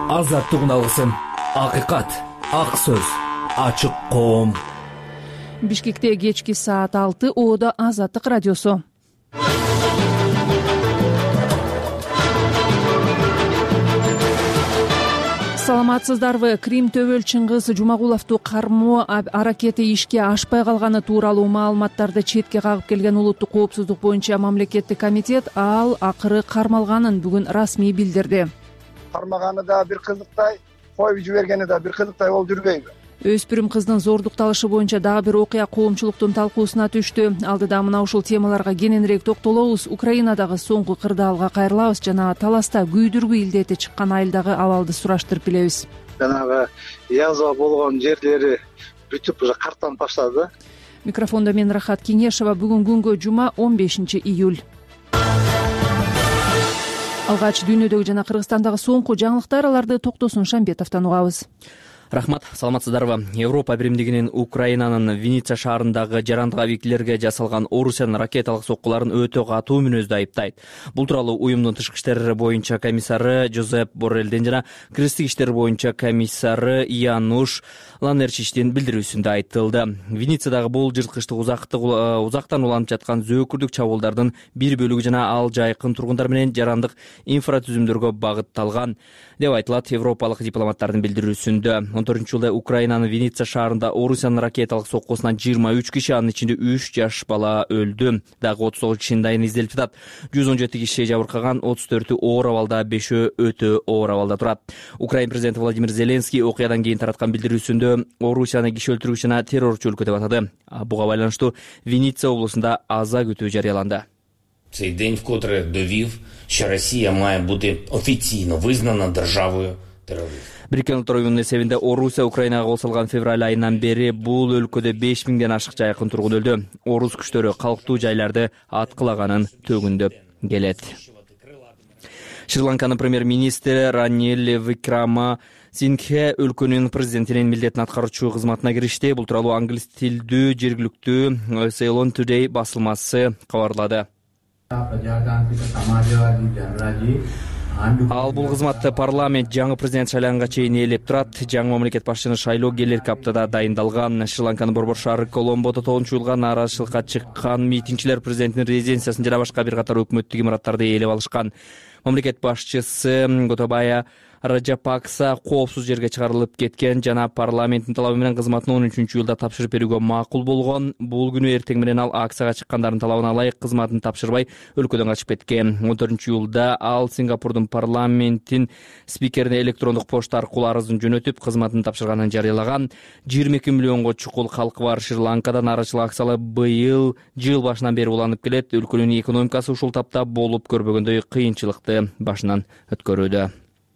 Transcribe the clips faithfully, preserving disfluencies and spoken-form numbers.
Азаттык алгысым, акыйкат, ак сөз, ачык коом. Бишкекте кечки саат алты, Оодо Азаттык радиосу. Саламатсыздарбы? Крим Төбөл Чыңгыз Жумагуловду кармоо аракети ишке ашпай калганы тууралуу маалыматтарды четке кагып келген улуттук коопсуздук боюнча мамлекеттик комитет ал акыры кармалганын бүгүн расмий билдирди. Кармаганы да бир кызыктай, коюп жибергени да бир кызыктай болуп жүрбөйбү? Өспүрүм кыздын зордукталышы боюнча дагы бир окуя коомчулуктун талкуусуна түштү. Алдыда мына ушул темаларга кененирээк токтолобуз. Украинадагы соңку кырдаалга кайрылабыз жана таласта күйдүргү илдети чыккан айылдагы абалды сураштырып билебиз. Жанагы язва болгон жерлери бүтүп уже картанып баштады. Микрофондо мен Рахат Кеңешова. Бүгүн күнгө жума он бешинчи июль. Алгач дүйнөдөгү жана Кыргызстандагы соңку жаңылыктар, аларды Токтосун Шамбетовдон угабыз. Рахмат, саламатсыздарбы? Европа биримдигинин Украинанын Винница шаарындагы жарандык объектилерге жасалган Орусиянын ракеталык соккуларын өтө катуу мүнөздө айыптайт. Бул тууралуу уюмдун тышкы иштер боюнча комиссары Жозеп Боррелден жана кыргыздык иштер боюнча комиссары Януш Ланерчичтин билдирүүсүндө айтылды. Винницадагы бул жырткычтык узактан уланып жаткан зөөкүрдүк чабуулдардын бир бөлүгү жана ал жайкын тургундар менен жарандык инфратүзүмдөргө багытталган деп айтылат европалык дипломаттардын билдирүүсүндө. он төртүнчү жылы Украинанын Винница шаарында Орусиянын ракеталык соккусунан жыйырма үч киши, анын ичинде үч жаш бала өлдү. Дагы отуз тогуз кишинин дайыны изделип жатат. жүз он жети киши жабыркаган, отуз төртү оор абалда, бешөө өтө оор абалда турат. Украин президенти Владимир Зеленский окуядан кийин тараткан билдирүүсүндө Орусияны киши өлтүргүч жана террорчу өлкө деп атады. Буга байланыштуу Винница облусунда аза күтүү жарыяланды. Цей день вкотре довів, що Росія має бути офіційно визнана державою терористів. Бириккен Улуттар Уюмунун эсебинде Орусия Украинага кол салган февраль айынан бери бул өлкөдө беш миңден ашык жайкын тургун өлдү. Орус күчтөрү калктуу жайларды аткылаганын төгүндөп келет. Шри-Ланканын премьер-министри Ранил Викрама Сингхе өлкөнүн президентинин милдетин аткаруучу кызматына киришти. Бул тууралуу англис тилдүү жергиликтүү Ceylon Today басылмасы кабарлады. Ал бул кызматты парламент жаңы президент шайланганга чейин ээлеп турат. Жаңы мамлекет башчыны шайлоо келерки аптада дайындалган. Шри-Ланканын борбор шаары Коломбодо тогузунчу июлга нааразычылыкка чыккан митингчилер президенттин резиденциясын жана башка бир катар өкмөттүк имараттарды ээлеп алышкан. Мамлекет башчысы Готабая Раджапакса коопсуз жерге чыгарылып кеткен жана парламенттин талабы менен кызматын он үчүнчү июлда тапшырып берүүгө макул болгон. Бул күнү эртең менен ал акцияга чыккандардын талабына ылайык кызматын тапшырбай өлкөдөн качып кеткен. он төртүнчү июлда ал Сингапурдун парламенттин спикерине электрондук почта аркылуу арызын жөнөтүп, кызматын тапшырганын жарыялаган. жыйырма эки миллионго чукул калкы бар Шри-Ланкада нааразычылык акциялары быйыл жыл башынан бери уланып келет. Өлкөнүн экономикасы ушул тапта болуп көрбөгөндөй кыйынчылыкты башынан өткөрүүдө.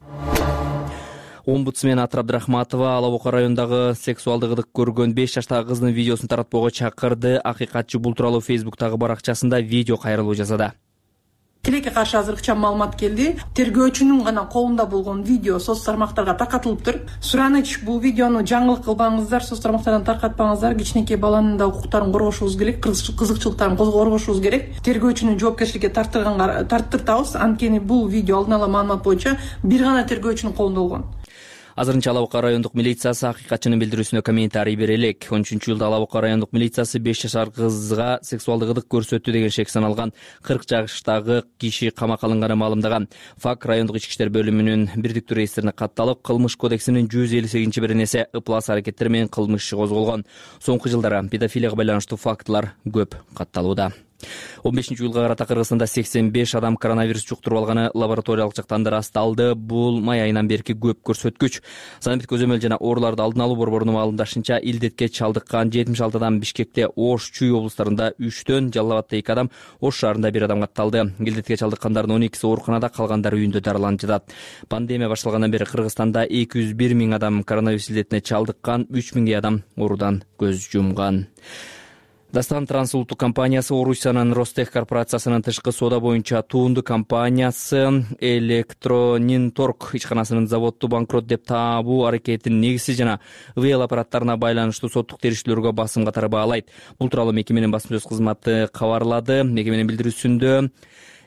Омбудсмен Атыр Абдрахматова Алабока районундагы сексуалдык ыдык көргөн беш жаштагы кыздын видеосун таратпоого чакырды. Акыйкатчы бул тууралуу Фейсбуктагы баракчасында видео кайрылуу жасады. Тилекке каршы азыр ыкчам маалымат келди. Тергөөчүнүн гана колунда болгон видео соц тармактарга таркатылыптыр. Сураныч, бул видеону жаңылык кылбаңыздар, соц тармактардан таркатпаңыздар. Кичинекей баланын да укуктарын коргошубуз керек, кызыкчылыктарын коргошубуз керек. Тергөөчүнүн жоопкерчиликке тартырганга тарттыртабыз. Анткени бул видео алдын ала маалымат боюнча бир гана тергөөчүнүн колунда болгон. Азырынча Алабока райондук милициясы акыйкатчынын билдирүүсүнө комментарий бере элек. он үчүнчү июлда Алабока райондук милициясы беш жашар кызга сексуалдык ыдык көрсөттү деген шек саналган кырк жаштагы киши камакка алынганы маалымдаган. ФАК райондук ички иштер бөлүмүнүн бирдиктүү рейистерине катталып, кылмыш кодексинин жүз элүү сегизинчи беренеси ыплас аракеттер менен кылмыш иши козголгон. Соңку жылдары педофилияга байланыштуу фактылар көп катталууда. он бешинчи июлга карата Кыргызстанда сексен беш адам коронавирус жуктуруп алганы лабораториялык жактан да ырасталды. Бул май айынан берки көп көрсөткүч. Санитарлык көзөмөл жана ооруларды алдын алуу борборунун маалымдашынча, илдетке чалдыккан жетимиш алты адам Бишкекте, Ош, Чүй облустарында үчтөн, Жалал Абадта эки адам, Ош шаарында бир адам катталды. Илдетке чалдыккандардын он экиси ооруканада, калгандары үйүндө дарыланып жатат. Пандемия башталгандан бери Кыргызстанда эки жүз бир миң адам коронавирус илдетине чалдыккан, үч миңдей адам оорудан көз жумган. Дастан Транс улуттук компаниясы Орусиянын Ростех корпорациясынын тышкы соода боюнча туунду компаниясы Электронинторг ишканасынын заводду банкрот деп таабуу аракетинин негизи жана ВЛ аппараттарына байланыштуу соттук териштүүлөргө басым катары баалайт. Бул тууралуу мекеменин басма сөз кызматы кабарлады. Мекеменин билдирүүсүндө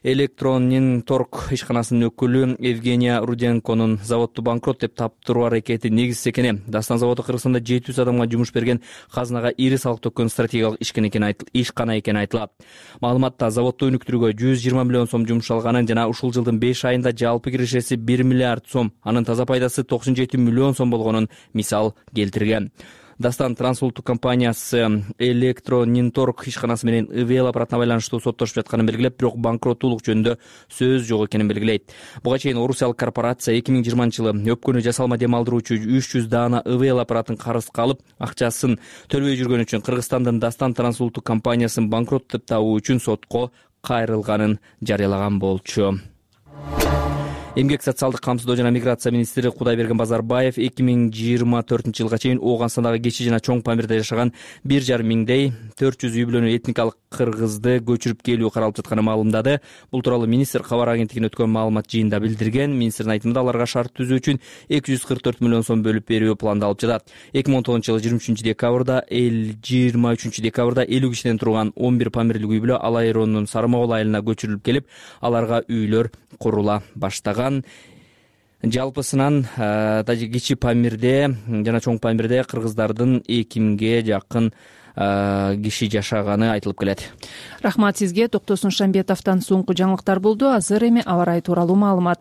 Электронинторг ишканасынын өкүлү Евгения Руденконун заводду банкрот деп таптыруу аракети негизсиз экени, Дастан заводу Кыргызстанда жети жүз адамга жумуш берген казынага ири салык төккөн стратегиялык ишкана экени айтылат. Маалыматта заводду өнүктүрүүгө жүз жыйырма миллион сом жумшалганын жана ушул жылдын беш айында жалпы кирешеси бир миллиард сом, анын таза пайдасы токсон жети миллион сом болгонун мисал келтирген. Дастан трансулуттук компаниясы Электронинторг ишканасы менен ИВЛ аппаратына байланыштуу соттошуп жатканын белгилеп, бирок банкроттуулук жөнүндө сөз жок экенин белгилейт. Буга чейин орусиялык корпорация эки миң жыйырманчы жылы өпкөнү жасалма дем алдыруучу үч жүз даана ИВЛ аппаратын карызга алып, акчасын төлөбөй жүргөн үчүн Кыргызстандын Дастан трансулуттук компаниясын банкрот деп табуу үчүн сотко кайрылганын жарыялаган болчу. Эмгек социалдык камсыздоо жана миграция министри Кудайберген Базарбаев эки миң жыйырма төртүнчү жылга чейин Ооганстандагы Кечи жана Чоң Памирде жашаган бир жарым миңдей төрт жүз үй бүлөнү этникалык кыргызды көчүрүп келүү каралып жатканын маалымдады. Бул тууралуу министр кабар агенттигине өткөн маалымат жыйынында билдирген. Министрдин айтымында аларга шарт түзүү үчүн эки жүз кырк төрт миллион сом бөлүп берүү пландалып жатат. эки миң он тогузунчу жылы жыйырма үчүнчү декабрда жыйырма үчүнчү декабрда элүү кишиден турган он бир памирлик үй бүлө Алай районунун Сарымогул айылына көчүрүлүп келип, аларга үйлөр курула баштаган. Жалпысынан Кичи Памирде жана Чоң Памирде кыргыздардын эки миңге жакын киши жашаганы айтылып келет. Рахмат сизге. Токтосун Шамбетовдон соңку жаңылыктар болду. Азыр эми аба ырайы тууралуу маалымат.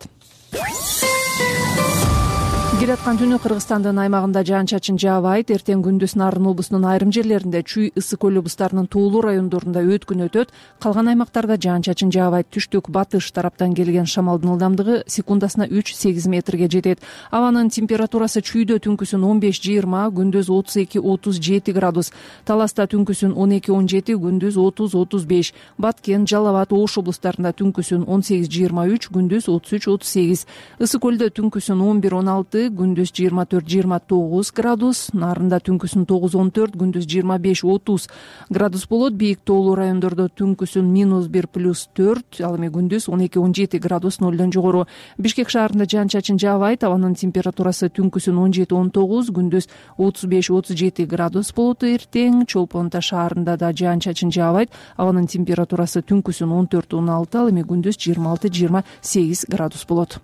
Келаткан түнү Кыргызстандын аймагында жаан-чачын жаабайт. Эртең күндүз Нарын облусунун айрым жерлеринде, Чүй, Ысык көл облустарынын туулуу райондорунда өткүн өтөт. Калган аймактарда жаан-чачын жаабайт. Түштүк батыш тараптан келген шамалдын ылдамдыгы секундасына үч сегиз метрге жетет. Абанын температурасы Чүйдө түнкүсүн он беш жыйырма, күндүз отуз эки отуз жети градус. Таласта түнкүсүн он эки он жети, күндүз отуз отуз беш. Баткен, Жалал абад, Ош облустарында түнкүсүн он сегиз жыйырма үч, күндүз отуз үч отуз сегиз. Ысык көлдө түнкүсүн он бир он алты, күндүз жыйырма төрт жыйырма тогуз градус. Нарында түнкүсүн тогуз он төрт, күндүз жыйырма беш отуз градус болот. Бийик тоолуу райондордо түнкүсүн минус бир плюс төрт, ал эми күндүз он эки он жети градус нолдон жогору. Бишкек шаарында жаан-чачын жаабайт. Абанын температурасы түнкүсүн он жети он тогуз, күндүз отуз беш отуз жети градус болот. Эртең Чолпон Ата шаарында да жаан-чачын жаабайт. Абанын температурасы түнкүсүн он төрт он алты, ал эми күндүз жыйырма алты жыйырма сегиз градус болот.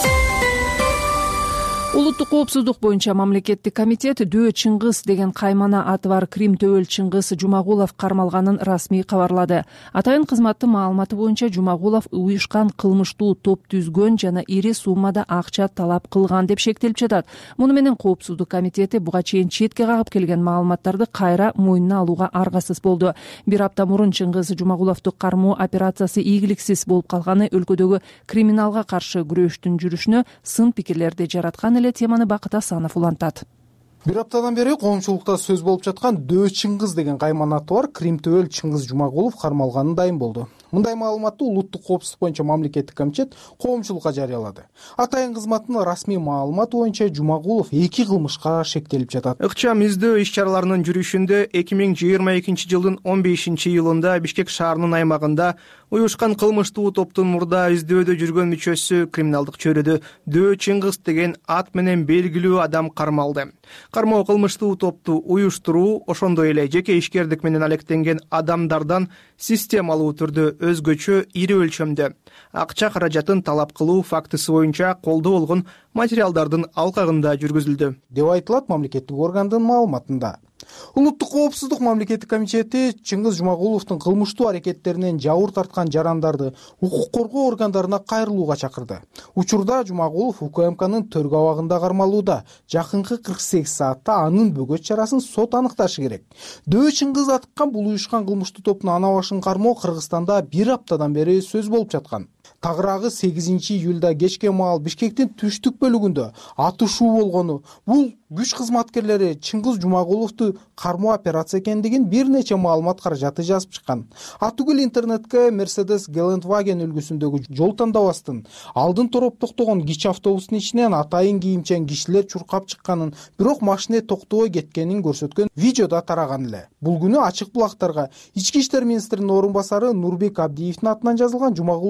Улуттук коопсуздук боюнча мамлекеттик комитет Дөө Чыңгыз деген каймана аты бар Крим Төбөл Чыңгыз Жумагулов кармалганын расмий кабарлады. Атайын кызматтын маалыматы боюнча Жумагулов уюшкан кылмыштуу топ түзгөн жана ири суммада акча талап кылган деп шектелип жатат. Муну менен коопсуздук комитети буга чейин четке кагып келген маалыматтарды кайра мойнуна алууга аргасыз болду. Бир апта мурун Чыңгыз Жумагуловду кармоо операциясы ийгиликсиз болуп калганы өлкөдөгү криминалга каршы күрөштүн жүрүшүнө сын пикирлерди жараткан эле теманы Бакыт Асанов улантат. Бир аптадан бери коомчулукта сөз болуп жаткан Дөө Чыңгыз деген каймана аты бар Крим Төбөл Чыңгыз Жумагулов кармалганы дайым болду. Мындай маалыматты улуттук коопсуздук боюнча мамлекеттик комитет коомчулукка жарыялады. Атайын кызматтын расмий маалыматы боюнча Жумагулов эки кылмышка шектелип жатат. Ыкчам издөө иш-чараларынын жүрүшүндө эки миң жыйырма экинчи жылдын он бешинчи июлунда Бишкек шаарынын аймагында уюшкан кылмыштуу топтун мурда издөөдө жүргөн мүчөсү криминалдык чөйрөдө Дөө Чыңгыз деген ат менен белгилүү адам кармалды. Кармоо кылмыштуу топту уюштуруу, ошондой эле жеке ишкердик менен алектенген адамдардан системалуу түрдө өзгөчө ири өлчөмдө акча каражатын талап кылуу фактысы боюнча колдо болгон материалдардын алкагында жүргүзүлдү деп айтылат мамлекеттик органдын маалыматында. Улуттук коопсуздук мамлекеттик комитети Чыңгыз Жумагуловдун кылмыштуу аракеттеринен жабыр тарткан жарандарды укук коргоо органдарына кайрылууга чакырды. Учурда Жумагулов УКМКнын төргө абагында кармалууда. Жакынкы кырк сегиз саатта анын бөгөт чарасын сот аныкташы керек. Дөө Чыңгыз аткан бул уюшкан кылмыштуу топтун ана башын кармоо Кыргызстанда бир аптадан бери сөз болуп жаткан. Тагыраагы сегизинчи июлда кечке маал Бишкектин түштүк бөлүгүндө атышуу болгону, бул күч кызматкерлери Чыңгыз Жумагуловду кармоо операция экендигин бир нече маалымат каражаты жазып чыккан. Атүгүл интернетке Mercedes Geländewagen үлгүсүндөгү жол тандабастын алдын тороп токтогон кичи автобустун ичинен атайын кийимчен кишилер чуркап чыкканын, бирок машина токтобой кеткенин көрсөткөн видеодо тараган эле. Бул күнү ачык булактарга Ички иштер министринин орун басары Нурбек Абдиевдин атынан жазылган Жумагуловду кармоо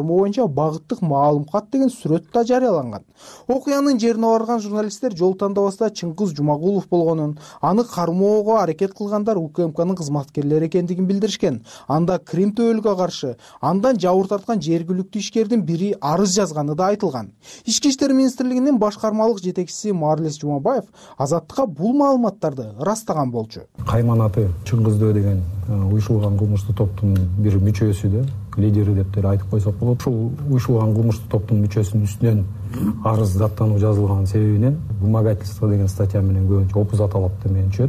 кармоо боюнча багыттык маалым кат деген сүрөт да жарыяланган. Окуянын жерине барган журналисттер жол тандабаста Чыңгыз Жумагулов болгонун, аны кармоого аракет кылгандар УКМКнын кызматкерлери экендигин билдиришкен. Анда Крим төбөлгө каршы андан жабыр тарткан жергиликтүү ишкердин бири арыз жазганы да айтылган. Ички иштер министрлигинин башкармалык жетекчиси Марлес Жумабаев Азаттыкка бул маалыматтарды ырастаган болчу. Кайманаты Чыңгыздөө деген уюшулган кылмыштуу топтун бир мүчөсү да, лидери деп деле айтып койсок болот. Ушул уюшулган кылмыштуу топтун мүчөсүнүн үстүнөн арыз даттануу жазылган себебинен вымогательство деген статья менен көбүнчө опуз аталат менен түшөт.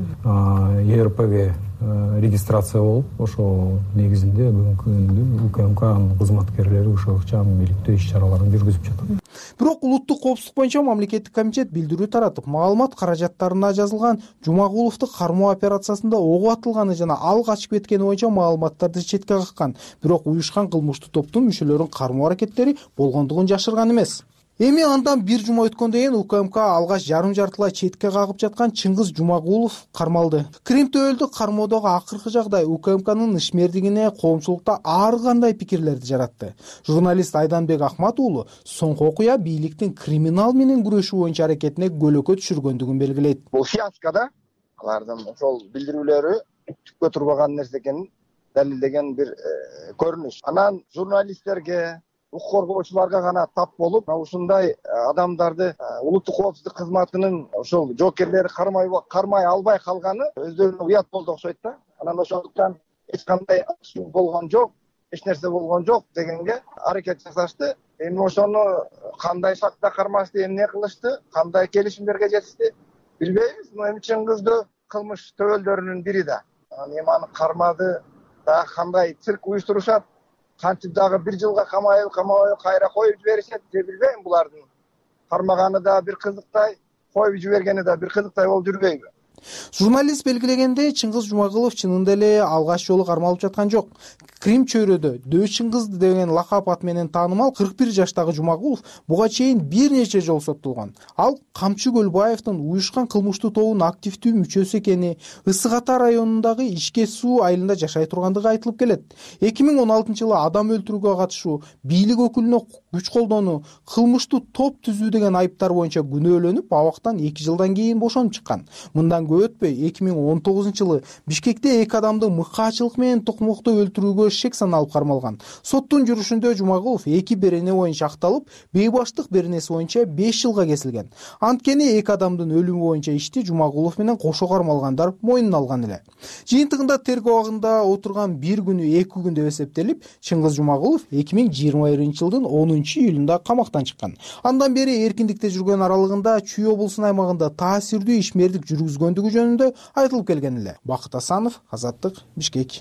ЕРПге регистрация болуп, ошол негизинде бүгүнкү күндө УКМКнын кызматкерлери ошол ыкчам иликтөө иш чараларын жүргүзүп жатат. Бирок улуттук коопсуздук боюнча мамлекеттик комитет билдирүү таратып, маалымат каражаттарына жазылган Жумагуловду кармоо операциясында ого атылганы жана ал качып кеткени боюнча маалыматтарды четке каккан. Бирок уюшкан кылмыштуу топтун мүчөлөрүнүн кармоо аракеттери болгондугун жашырган эмес. Эми андан бир жума өткөндөн кийин УКМК алгач жарым жартылай четке кагып жаткан Чыңгыз Жумагулов кармалды. Крим төбөлдү кармоодогу акыркы жагдай УКМКнын ишмердигине коомчулукта ар кандай пикирлерди жаратты. Журналист Айданбек Ахмат уулу соңку окуя бийликтин криминал менен күрөшүү боюнча аракетине көлөкө түшүргөндүгүн белгилейт. Бул фиаско да, алардын ошол билдирүүлөрү түпкө турбаган нерсе экенин далилдеген бир көрүнүш. Анан журналисттерге, укук коргоочуларга гана тап болуп, ушундай адамдарды улуттук коопсуздук кызматынын ошол жоокерлери кармай кармай албай калганы өздөрүнө уят болду окшойт да. Анан ошондуктан эч кандай акча болгон жок, эч нерсе болгон жок дегенге аракет жасашты. Эми ошону кандай шартта кармашты, эмне кылышты, кандай келишимдерге жетишти билбейбиз. Эми Чыңгыздөө кылмыш төбөлдөрүнүн бири да. Эми аны кармады да, кандай цирк уюштурушат, кантип дагы бир жылга камайып, камабай кайра коюп жиберишет, же билбейм. Булардын кармаганы да бир кызыктай, коюп жибергени да бир кызыктай болуп жүрбөйбү? Журналист белгилегендей, Чыңгыз Жумагулов чынында эле алгач жолу кармалып жаткан жок. Крим чөйрөдө Дөө Чыңгыз деген лакап аты менен таанымал кырк бир жаштагы Жумагулов буга чейин бир нече жолу соттолгон. Ал Камчы Көлбаевдин уюшкан кылмыштуу тобунун активдүү мүчөсү экени, Ысык Ата районундагы Ишке суу айылында жашай тургандыгы айтылып келет. эки миң он алтынчы жылы адам өлтүрүүгө катышуу, бийлик өкүлүнө күч колдонуу, кылмыштуу топ түзүү деген айыптар боюнча күнөөлөнүп, абактан эки жылдан кийин бошонуп чыккан. Мындан көп өтпөй эки миң он тогузунчу жылы Бишкекте эки адамды мыкаачылык менен токмокто өлтүрүүгө шек саналып кармалган. Соттун жүрүшүндө Жумагулов эки берене боюнча акталып, бейбаштык беренеси боюнча беш жылга кесилген. Анткени эки адамдын өлүмү боюнча ишти Жумагулов менен кошо кармалгандар мойнуна алган эле. Жыйынтыгында тергөө абагында отурган бир күнү эки күн деп эсептелип, Чыңгыз Жумагулов эки миң жыйырма биринчи жылдын онунчу июлунда камактан чыккан. Андан бери эркиндикте жүргөн аралыгында Чүй облусунун аймагында таасирдүү ишмердик жүргүзгөндүгү жөнүндө айтылып келген эле. Бакыт Асанов, Азаттык, Бишкек.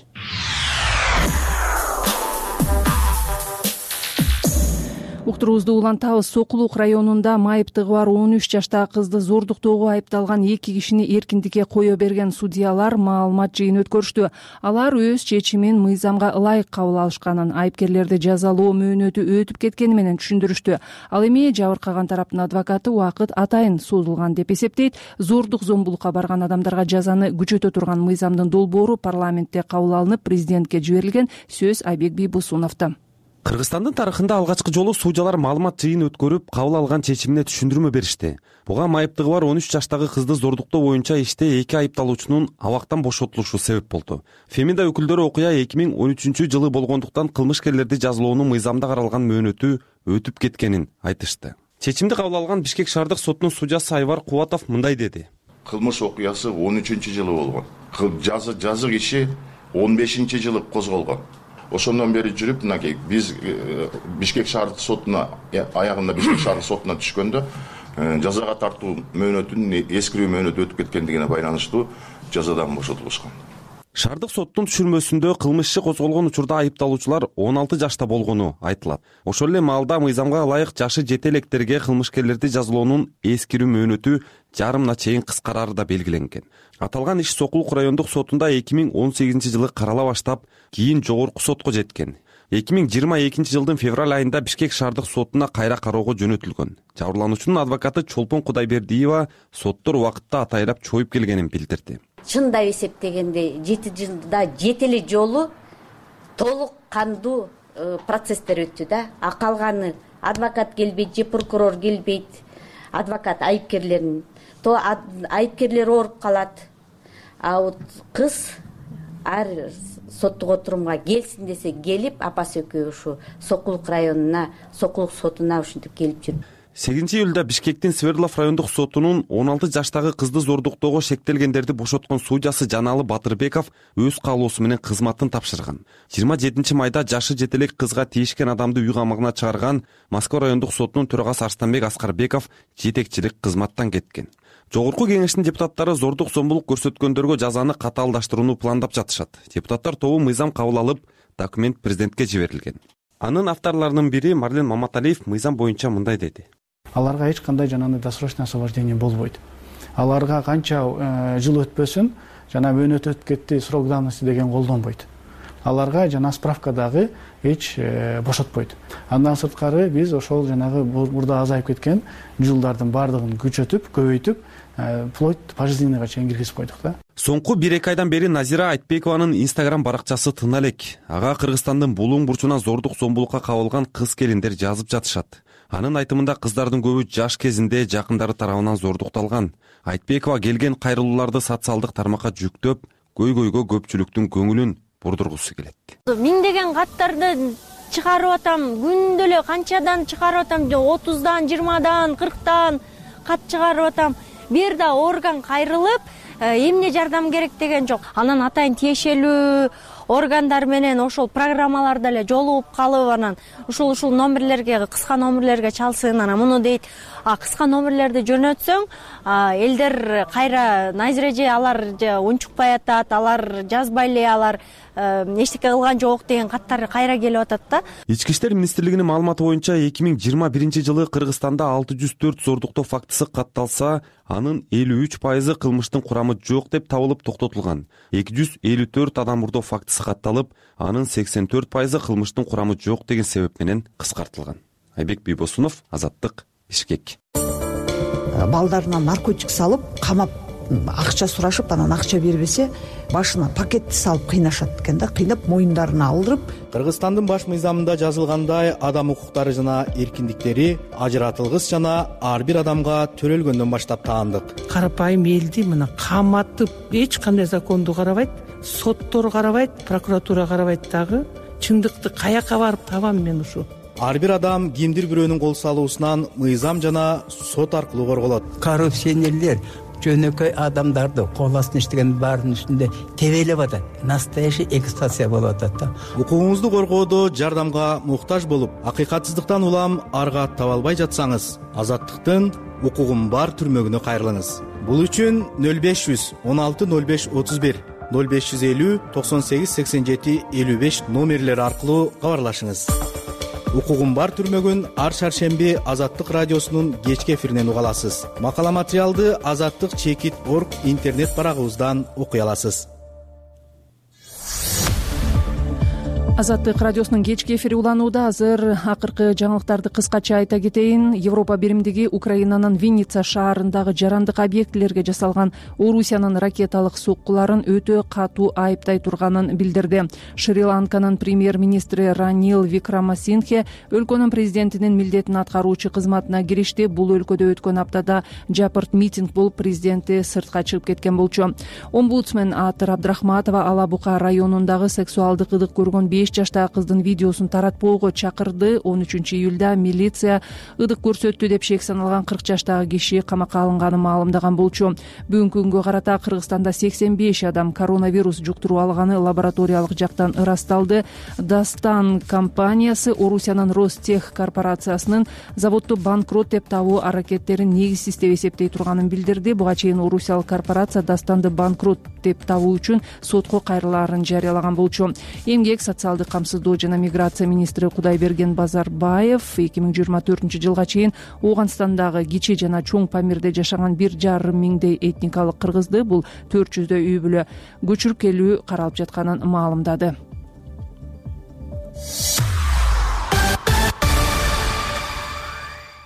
Уктуруубузду улантабыз. Сокулук районунда майыптыгы бар он үч жаштагы кызды зордуктоого айыпталган эки кишини эркиндикке кое берген судьялар маалымат жыйын өткөрүштү. Алар өз чечимин мыйзамга ылайык кабыл алышканын, айыпкерлерди жазалоо мөөнөтү өтүп кеткени менен түшүндүрүштү. Ал эми жабыркаган тараптын адвокаты убакыт атайын созулган деп эсептейт. Зордук зомбулукка барган адамдарга жазаны күчөтө турган мыйзамдын долбоору парламентте кабыл алынып, президентке жиберилген. Сөз Айбек Бийбусуновдо. Кыргызстандын тарыхында алгачкы жолу судьялар маалымат жыйын өткөрүп, кабыл алган чечимине түшүндүрмө беришти. Буга майыптыгы бар он үч жаштагы кызды зордуктоо боюнча иште эки айыпталуучунун абактан бошотулушу себеп болду. Фемида өкүлдөрү окуя эки миң он үчүнчү жылы болгондуктан кылмышкерлерди жазалоонун мыйзамда каралган мөөнөтү өтүп кеткенин айтышты. Чечимди кабыл алган Бишкек шаардык сотунун судьясы Айвар Кубатов мындай деди. Кылмыш окуясы он үчүнчү жылы болгон. Жазы жазык иши он бешинчи жылы козголгон. Ошондон бери жүрүп, мынакей биз Бишкек шаардык сотуна аягында Бишкек шаардык сотуна түшкөндө жазага тартуу мөөнөтүнүн эскирүү мөөнөтү өтүп кеткендигине байланыштуу жазадан бошотулушкан. Шаардык соттун түшүрмөсүндө кылмыш иши козголгон учурда айыпталуучулар он алты жашта болгону айтылат. Ошол эле маалда мыйзамга ылайык жашы жете электерге кылмышкерлерди жазалоонун эскирүү мөөнөтү жарымына чейин кыскарары да белгиленген. Аталган иш Сокулук райондук сотунда эки миң он сегизинчи жылы карала баштап, кийин жогорку сотко жеткен. эки миң жыйырма экинчи жылдын февраль айында Бишкек шаардык сотуна кайра кароого жөнөтүлгөн. Жабырлануучунун адвокаты Чолпон Кудайбердиева соттор убакытта атайрап чоюп келгенин билдирди. Чындап эсептегенде жети жылда жети эле жолу толук кандуу процесстер өттү да, а калганы адвокат келбейт же прокурор келбейт, адвокат айыпкерлердин, то айыпкерлер ооруп калат. А вот кыз ар соттук отурумга келсин десе келип, апасы экөө ушу Сокулук районуна, Сокулук сотуна ушинтип келип жүрүп. сегизинчи июлда Бишкектин Свердлов райондук сотунун он алты жаштагы кызды зордуктоого шектелгендерди бошоткон судьясы Жаналы Батырбеков өз каалоосу менен кызматын тапшырган. жыйырма жетинчи майда жашы жете элек кызга тийишкен адамды үй камагына чыгарган Москва райондук сотунун төрагасы Арстанбек Аскарбеков жетекчилик кызматтан кеткен. Жогорку кеңештин депутаттары зордук зомбулук көрсөткөндөргө жазаны катаалдаштырууну пландап жатышат. Депутаттар тобу мыйзам кабыл алып, документ президентке жиберилген. Анын авторлорунун бири Марлен Маматалиев мыйзам боюнча мындай деди. Аларга эч кандай жанагы досрочное освобождение болбойт. Аларга канча жыл өтпөсүн, жана мөөнөт өтүп кетти, срок давности деген колдонбойт. Аларга жана справкадагы эч бошотпойт. Андан сырткары биз ошол жанагы бурда азайып кеткен жылдардын баардыгын күчөтүп, көбөйтүп, вплоть пожизненныйга чейин киргизип койдук да. Соңку бир эки айдан бери Назира Айтбекованын Instagram баракчасы тына элек. Ага Кыргызстандын Булуң бурчунан зордук зомбулукка кабылган кыз келиндер жазып жатышат. Анын айтымында кыздардын көбү жаш кезинде жакындары тарабынан зордукталган. Айтбекова келген кайрылууларды социалдык тармакка жүктөп, көйгөйгө көпчүлүктүн көңүлүн бурдургусу келет. Миңдеген каттарды чыгарып атам, күндө эле канчадан чыгарып атам, отуздан, жыйырмадан, кырктан кат чыгарып атам. Бир да орган кайрылып, эмне жардам керек деген жок. Анан атайын тиешелүү органдар менен ошол программаларда эле жолугуп калып, анан ушул ушул номерлерге, кыска номерлерге чалсын, анан муну дейт. А кыска номерлерди жөнөтсөң, элдер кайра Назира же алар унчукпай атат, алар жазбай эле, алар эчтеке кылган жок деген каттар кайра келип атат да. Ички иштер министрлигинин маалыматы боюнча эки миң жыйырма биринчи жылы Кыргызстанда алты жүз төрт зордуктоо фактысы катталса, анын элүү үч пайызы кылмыштын курамы жок деп табылып токтотулган. эки жүз элүү төрт адам мурдоо фактысы катталып, анын сексен төрт пайызы кылмыштын курамы жок деген себеп менен кыскартылган. Айбек Бийбосунов, Азаттык, Бишкек. Балдарына наркотик салып, камап, акча сурашып, анан акча бербесе, башына пакетти салып кыйнашат экен да, кыйнап моюндарына алдырып. Кыргызстандын баш мыйзамында жазылгандай, адам укуктары жана эркиндиктери ажыратылгыс жана ар бир адамга төрөлгөндөн баштап таандык. Карапайым элди мына каматып, эч кандай законду карабайт, соттор карабайт, прокуратура карабайт дагы. Чындыкты каяка барып табам мен ушу? Ар бир адам кимдир бирөөнүн кол салуусунан мыйзам жана сот аркылуу корголот. Коррупционерлер жөнөкөй адамдарды кол астына иштеген баарынын үстүндө тебелеп атат. Настоящий эксплуатация болуп атат да. Укугуңузду коргоодо жардамга муктаж болуп, акыйкатсыздыктан улам арга таба албай жатсаңыз, Азаттыктын укугум бар түрмөгүнө кайрылыңыз. Бул үчүн нөл беш жүз он алты нөл беш отуз бир, нөл беш жүз элүү токсон сегиз сексен жети элүү беш номерлери аркылуу кабарлашыңыз. Укугум бар түрмөгүн ар шаршемби Азаттык радиосунун кечки эфиринен уга аласыз. Макала материалды азаттык чекит точка орг интернет барагыбыздан окуй аласыз. Азаттык радиосунун кечки эфири уланууда. Азыр акыркы жаңылыктарды кыскача айта кетейин. Европа биримдиги Украинанын Винница шаарындагы жарандык объектилерге жасалган Орусиянын ракеталык соккуларын өтө катуу айыптай турганын билдирди. Шри-Ланканын премьер-министри Ранил Викрамасингхе өлкөнүн президентинин милдетин аткаруучу кызматына киришти. Бул өлкөдө өткөн аптада жапырт митинг болуп, президенти сыртка чыгып кеткен болчу. Омбудсмен Атыр Абдрахматова Ала Бука районундагы сексуалдык ыдык көргөн беш жаштагы кыздын видеосун таратпоого чакырды. он үчүнчү июлда милиция ыдык көрсөттү деп шек саналган кырк жаштагы киши камакка алынганын маалымдаган болчу. Бүгүнкү күнгө карата Кыргызстанда сексен беш адам коронавирус жуктуруп алганы лабораториялык жактан ырасталды. Дастан компаниясы Орусиянын Ростех корпорациясынын заводду банкрот деп табуу аракеттерин негизсиз деп эсептей турганын билдирди. Буга чейин орусиялык корпорация Дастанды банкрот деп табуу үчүн сотко кайрылаарын жарыялаган болчу. Эмгек, социалдык камсыздоо жана миграция министри Кудайберген Базарбаев эки миң жыйырма төртүнчү жылга чейин Ооганстандагы кичи жана чоң Памирде жашаган бир жарым миңдей этникалык кыргызды, бул төрт жүздөй үй бүлө көчүрүп келүү каралып жатканын маалымдады.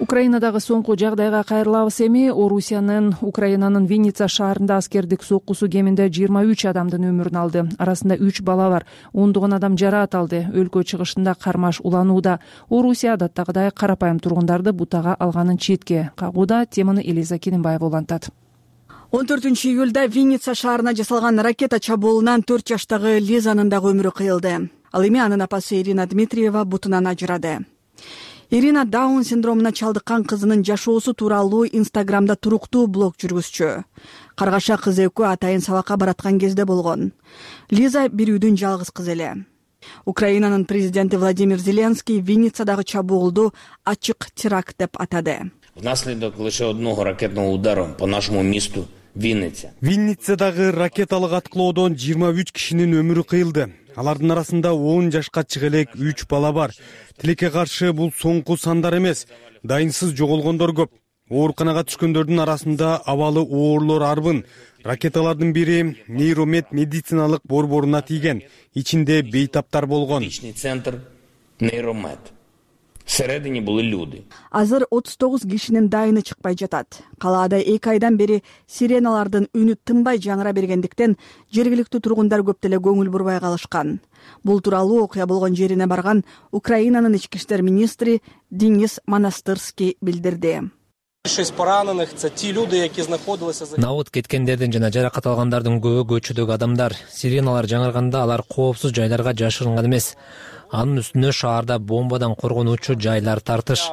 Украинадагы соңку жагдайга кайрылабыз эми. Орусиянын Украинанын Винница шаарында аскердик соккусу кеминде жыйырма үч адамдын өмүрүн алды. Арасында үч бала бар. ондогон адам жараат алды. Өлкө чыгышында кармаш уланууда. Орусия адаттагыдай карапайым тургундарды бутага алганын четке кагууда. Теманы Элиза Кененбаева улантат. он төртүнчү июлда Винница шаарына жасалган ракета чабуулунан төрт жаштагы Лизанын дагы өмүрү кыйылды. Ал эми анын апасы Ирина Дмитриева бутунан ажырады. Ирина Даун синдромуна чалдыккан кызынын жашоосу тууралуу Инстаграмда туруктуу блог жүргүзчү. Каргаша кыз экөө атайын сабакка бараткан кезде болгон. Лиза бир үйдүн жалгыз кызы эле. Украинанын президенти Владимир Зеленский Винницадагы чабуулду ачык теракт деп атады. Внаследок лише одного ракетного удару по нашему месту Винница. Винницадагы ракеталык аткылоодон жыйырма үч кишинин өмүрү кыйылды. Алардын арасында он жашка чыга элек үч бала бар. Тилекке каршы бул соңку сандар эмес. Дайынсыз жоголгондор көп. Ооруканага түшкөндөрдүн арасында абалы оорлор арбын. Ракеталардын бири нейромед медициналык борборуна тийген. Ичинде бейтаптар болгон. Центр нейромед. Середине були люди. Азыр отуз тогуз кишинин дайыны чыкпай жатат. Калаада эки айдан бери сиреналардын үнү тынбай жаңыра бергендиктен жергиликтүү тургундар көп деле көңүл бурбай калышкан. Бул тууралуу окуя болгон жерине барган Украинанын ички иштер министри Денис Монастырский билдирди. Набыт кеткендердин жана жаракат алгандардын көбү көчөдөгү адамдар. Сиреналар жаңырганда алар коопсуз жайларга жашырынган эмес. Анын үстүнө шаарда бомбадан коргонуучу жайлар тартыш.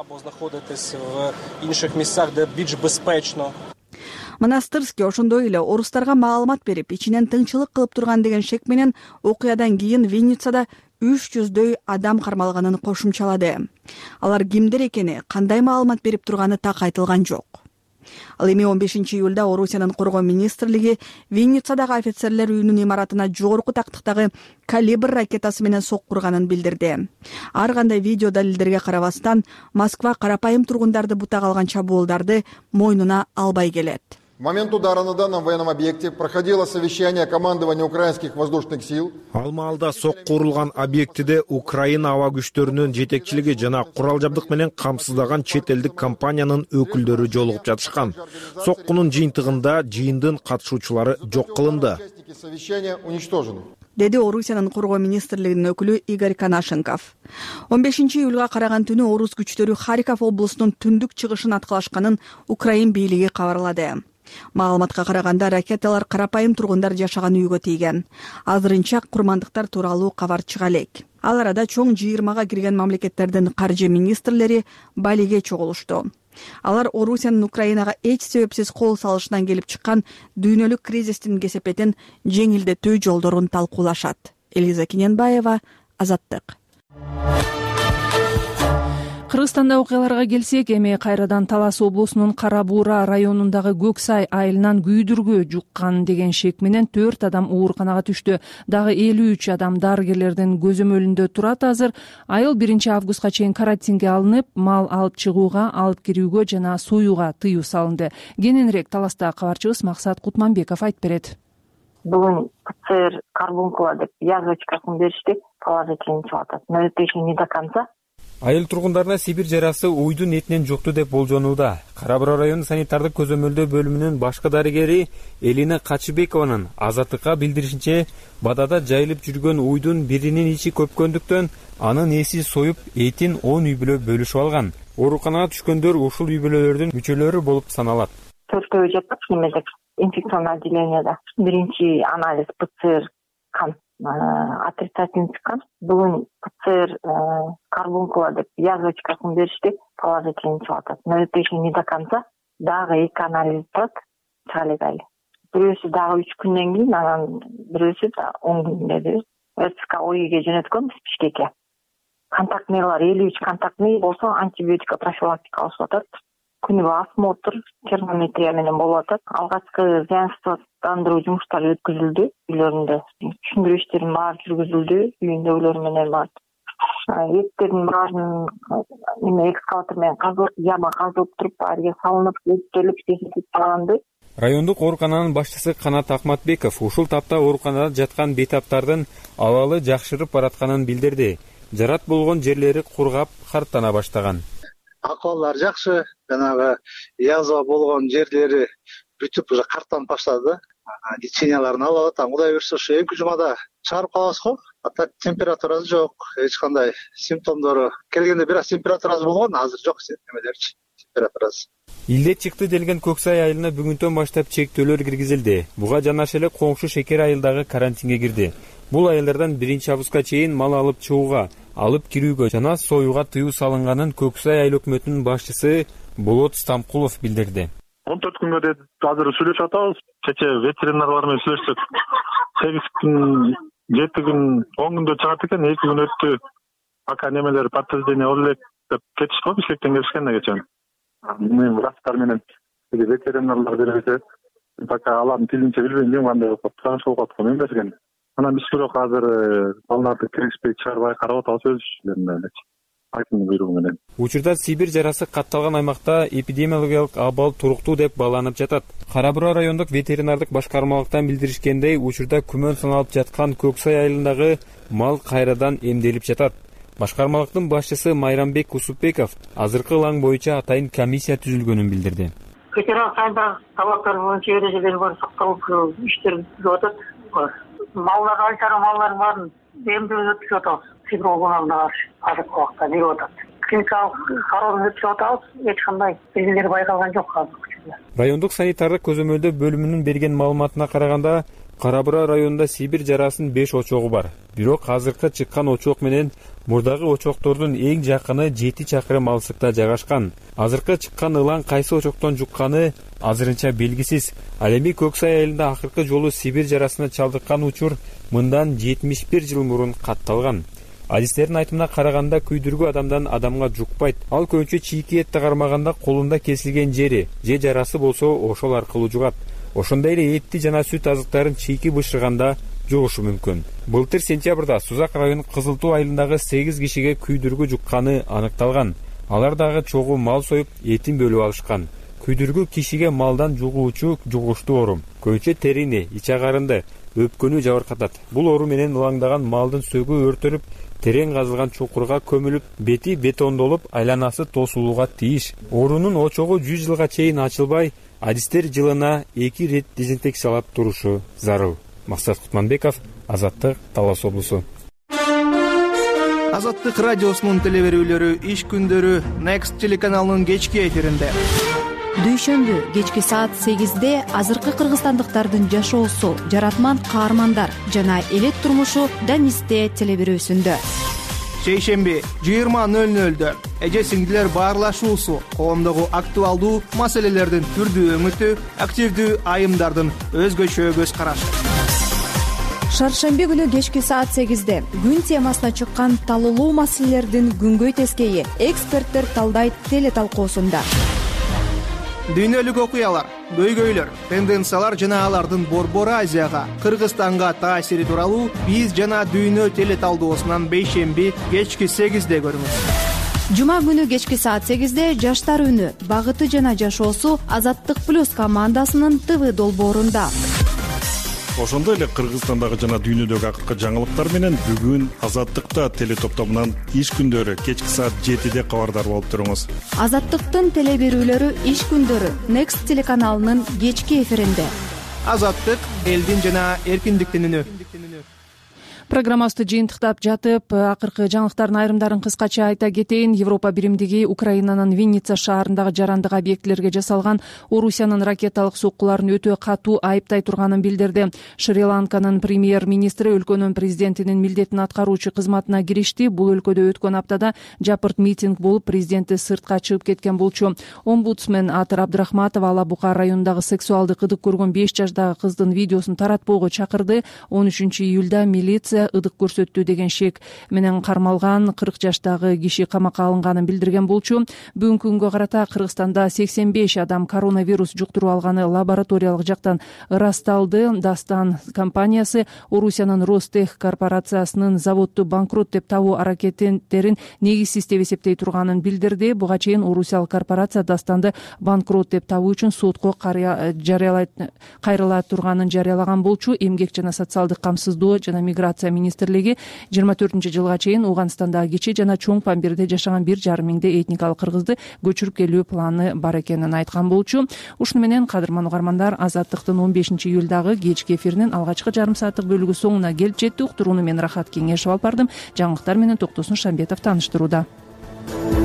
Монастырский ошондой эле орустарга маалымат берип, ичинен тынчылык кылып турган деген шек менен окуядан кийин Винницада үч жүздөй адам кармалганын кошумчалады. Алар кимдер экени, кандай маалымат берип турганы так айтылган жок. Ал эми он бешинчи июлда Орусиянын коргоо министрлиги Винницадагы офицерлер үйүнүн имаратына жогорку тактыктагы калибр ракетасы менен соккурганын билдирди. Ар кандай видео далилдерге карабастан Москва карапайым тургундарды бутага алган чабуулдарды мойнуна албай келет. В момент удара на данном военном объекте проходило совещание командования украинских воздушных сил. Ал маалда сокку урулган объектиде Украина аба күчтөрүнүн жетекчилиги жана курал жабдык менен камсыздаган чет элдик компаниянын өкүлдөрү жолугуп жатышкан. Соккунун жыйынтыгында жыйындын катышуучулары жок кылынды. Совещание уничтожено. Деди Орусиянын коргоо министрлигинин өкүлү Игорь Конашенков. он бешинчи июлга караган түнү орус күчтөрү Харьков облусунун түндүк чыгышын аткылашканын Украин бийлиги кабарлады. Маалыматка караганда ракеталар карапайым тургундар жашаган үйгө тийген. Азырынча курмандыктар тууралуу кабар чыга элек. Ал арада чоң жыйырмага кирген мамлекеттердин каржы министрлери Балиге чогулушту. Алар Орусиянын Украинага эч себепсиз кол салышынан келип чыккан дүйнөлүк кризистин кесепетин жеңилдетүү жолдорун талкуулашат. Элиза Кененбаева, Азаттык. Кыргызстанда окуяларга келсек, эми кайрадан Талас облусунун Кара Буура районундагы Көк Сай айылынан күйдүргү жуккан деген шек менен төрт адам ооруканага түштү. Дагы элүү үч адам дарыгерлердин көзөмөлүндө турат. Азыр айыл биринчи августка чейин карантинге алынып, мал алып чыгууга, алып кирүүгө жана союуга тыюу салынды. Кененирээк Таласта кабарчыбыз Максат Кутманбеков айтып берет. Бүгүн ПЦР карбункула деп язвочкасын беришти, положительный чыгып атат. Но это еще не до конца. Айыл тургундарына Сибир жарасы уйдун этинен жукту деп болжонууда. Кара Буура району санитардык көзөмөлдөө бөлүмүнүн башкы дарыгери Элина Качыбекованын Азаттыкка билдиришинче, бадада жайылып жүргөн уйдун биринин ичи көпкөндүктөн анын эси союп, этин он үй бүлө бөлүшүп алган. Ооруканага түшкөндөр ушул үй бүлөлөрдүн мүчөлөрү болуп саналат. Төртөө жатат немеде инфекционный отделениеде. Биринчи анализ ПЦР кан отрицательный чыккан. Бүгүн ПЦР карбункула деп язвочкасын беришти, положительный чыгып атат. Но это еще не до конца. Дагы эки анализ турат, чыга элек айыл. Бирөөсү дагы үч күндөн кийин, анан бирөөсү он күндө РЦК ОИге жөнөткөнбүз Бишкекке. Контактныйлар элүү үч контактный болсо антибиотика профилактика алышып атат. Күнүгө осмотр, термометрия менен болуп атат. Алгачкы зыянсыздандыруу жумуштары өткөзүлдү үйлөрүндө. Түшүндүрүү иштерин баары жүргүзүлдү, үйүндөгүлөр менен бар. Эттердин баарын эме экскаватор менен казылып, яма казылып туруп, баарыга салынып, өттөлүп, дезинфекцияланды. Райондук оорукананын башчысы Канат Акматбеков ушул тапта ооруканада жаткан бейтаптардын абалы жакшырып баратканын билдирди. Жарат болгон жерлери кургап, карттана баштаган. акыбалдары жакшы, жанагы язва болгон жерлери бүтүп уже карттанып баштады. Леченияларын алып атам. Кудай буюрса ушу эки жумада чыгарып калабыз го. А так температурасы жок, эч кандай симптомдору. Келгенде бир аз температурасы болгон, азыр жок эмелерчи температурасы. Илде чыкты делген Көк Сай айылына бүгүнтөн баштап чектөөлөр киргизилди. Буга жанашыр эле коңшу Шекер айылдагы карантинге кирди. Бул айылдардан биринчи августка чейин мал алып чыгууга, алып кирүүгө жана союуга тыюу салынганын Көк Сай айыл өкмөтүнүн башчысы Болот Стамкулов билдирди. он төрт күнгө дейин азыр сүйлөшүп атабыз. Кече ветеринарлар менен сүйлөштүк. сегиз күн, жети күн, он күндө чыгат экен, эки күн өттү. Пока немелер подтверждение боло элек деп кетишти го, Бишкектен келишкен да кечен. Мен врачтар менен ветеринарлар беребиз. Пока алардын тилинче билбейм, мен кандай болуп калат, транш болуп калат, берген. Анан биз бирок азыр балдарды киргизбей чыгарбай карап атабыз өз иштеринде эле. Айкымдын буйругу менен. Учурда Сибирь жарасы катталган аймакта эпидемиологиялык абал туруктуу деп бааланып жатат. Кара Бура райондук ветеринардык башкармалыктан билдиришкендей, учурда күмөн саналып жаткан Көк Сай айылындагы мал кайрадан эмделип жатат. Башкармалыктын башчысы Майрамбек Усупбеков азыркы лаң боюнча атайын комиссия түзүлгөнүн билдирди. Ветеринар айылдагы талаптар боюнча эрежелер бар, сакталып иштер жүрүп атат. Малдар айтары малдардын баарын эмдеп өткүзүп атабыз. Фиброгонына каршы азыркы убакта берип атат. Клиникалык кароодон өткүзүп атабыз. Эч кандай белгилер байкалган жок азыр. Райондук санитардык көзөмөлдөө бөлүмүнүн берген маалыматына караганда, Кара Бура районунда Сибирь жарасынын беш очогу бар. Бирок азыркы чыккан очок менен мурдагы очоктордун эң жакыны жети чакырым алыстыкта жайгашкан. Азыркы чыккан ылаң кайсы очоктон жукканы азырынча белгисиз. Ал эми Көк Сай айылында акыркы жолу Сибирь жарасына чалдыккан учур мындан жетимиш бир жыл мурун катталган. Адистердин айтымына караганда күйдүргү адамдан адамга жукпайт. Ал көбүнчө чийки этти кармаганда колунда кесилген жери, же жарасы болсо ошол аркылуу жугат. Ошондой эле этти жана сүт азыктарын чийки бышырганда жугушу мүмкүн. Былтыр сентябрда Сузак районунун Кызыл Туу айылындагы сегиз кишиге күйдүргү жукканы аныкталган. Алар дагы чогуу мал союп, этин бөлүп алышкан. Күйдүргү кишиге малдан жугуучу жугуштуу оору. Көбүнчө терини, ич агарынды, өпкөнү жабыркатат. Бул оору менен ылаңдаган малдын сөгү өртөлүп, терең казылган чукурга көмүлүп, бети бетондолуп, айланасы тосулууга тийиш. Оорунун очогу жүз жылга чейин ачылбай, адистер жылына эки рет дезинфекциялап турушу зарыл. Максат Кутманбеков, Азаттык, Талас облусу. Азаттык радиосунун телеберүүлөрү иш күндөрү Next телеканалынын кечки эфиринде. Дүйшөмбү кечки саат сегизде азыркы кыргызстандыктардын жашоосу, жаратман каармандар жана элет турмушу Данисте телеберүүсүндө. Шейшемби жыйырма нөл нөлдө эже сиңдилер баарлашуусу, коомдогу актуалдуу маселелердин түрдүү өңүтү, активдүү айымдардын өзгөчө көз карашы. Шаршемби күнү кечки саат сегизде күн темасына чыккан талуулуу маселелердин күнгөй тескейи эксперттер талдайт теле талкуусунда. Дүйнөлүк окуялар, көйгөйлөр, тенденциялар жана алардын Борбор Азияга, Кыргызстанга таасири тууралуу биз жана дүйнө теле талдоосунан бейшемби кечки сегизде көрүңүз. Жума күнү кечки саат сегизде жаштар үнү, багыты жана жашоосу Азаттык плюс командасынын ТВ долбоорунда. Ошондой эле Кыргызстандагы жана дүйнөдөгү акыркы жаңылыктар менен бүгүн Азаттыкта теле топтомунан иш күндөрү кечки саат жетиде кабардар болуп туруңуз. Азаттыктын теле берүүлөрү иш күндөрү Next телеканалынын кечки эфиринде. Азаттык элдин жана эркиндиктин үнү. Программабызды жыйынтыктап жатып, акыркы жаңылыктардын айрымдарын кыскача айта кетейин. Европа биримдиги Украинанын Винница шаарындагы жарандык объектилерге жасалган Орусиянын ракеталык соккуларын өтө катуу айыптай турганын билдирди. Шри-Ланканын премьер-министри өлкөнүн президентинин милдетин аткаруучу кызматына киришти. Бул өлкөдө өткөн аптада жапырт митинг болуп, президенти сыртка чыгып кеткен болчу. Омбудсмен Атыр Абдрахматова Ала Бука районундагы сексуалдык ыдык көргөн беш жаштагы кыздын видеосун таратпоого чакырды. он үчүнчү июлда милиция ыдык көрсөттү деген шек менен кармалган кырк жаштагы киши камакка алынганын билдирген болчу. Бүгүнкү күнгө карата Кыргызстанда сексен беш адам коронавирус жуктуруп алганы лабораториялык жактан ырасталды. Дастан компаниясы Орусиянын Ростех корпорациясынын заводду банкрот деп табуу аракеттерин негизсиз деп эсептей турганын билдирди. Буга чейин Орусиялык корпорация Дастанды банкрот деп табуу үчүн сотко кайрыла турганын жарыялаган болчу. Эмгек жана социалдык камсыздоо жана миграция миграция министрлиги жыйырма төртүнчү жылга чейин Ооганстандагы кичи жана чоң Памбирде жашаган бир жарым миңдей этникалык кыргызды көчүрүп келүү планы бар экенин айткан болчу. Ушуну менен кадырман угармандар, Азаттыктын он бешинчи июлдагы кечки эфиринин алгачкы жарым сааттык бөлүгү соңуна келип жетти. Уктурууну мен Рахат Кеңешов алып бардым. Жаңылыктар менен Токтосун Шамбетов тааныштырууда.